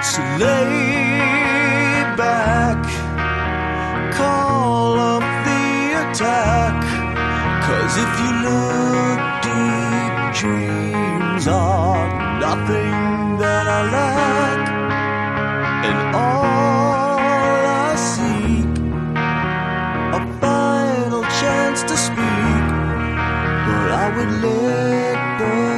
So lay back, call up the attack. 'Cause if you look deep, dreams are nothing that I lack. And all I seek, a final chance to speak. But I would let the